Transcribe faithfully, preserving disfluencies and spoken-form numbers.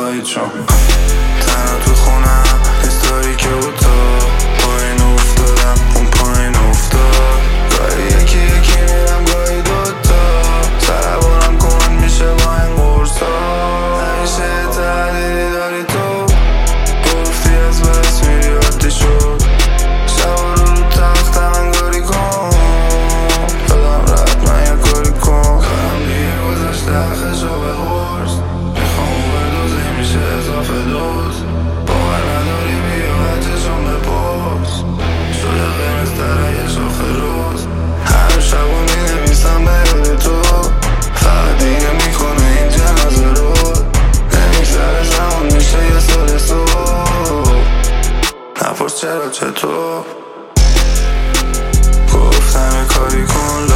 گاهی چون تنها تو خونم استوری که بود تو پایین افتادم اون پایین افتاد گاهی یکی یکی میرم گاهی دوتا سربارم کن میشه با این قرصا همیشه تحلیلی داری تو گفتی از بس میری عادی شد شبا رو رو تختم انگاری کن دادم رد من یه کاری کن کارم دیگه گذاشته حقشو به قرص میخوام بردوزی میشه اضافه دوز باور نداری بیا بچه‌شون بپرس شده قرمز تره شاخ روز هر شبو مینویسم به یاد تو فقط دیگه میکنه این جنازه رو نمیگذره زمان میشه یه سال صبح نپرس چرا چطور گفتم یه کاری کن